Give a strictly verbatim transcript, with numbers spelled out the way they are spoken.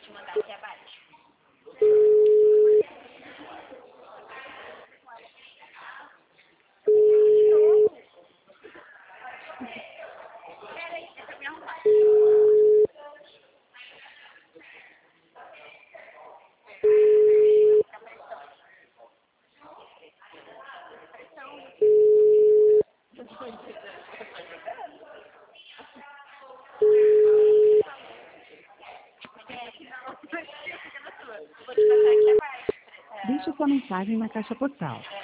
te mandar aqui abaixo. Peraí, deixa eu me arrumar. Deixe sua mensagem na caixa postal.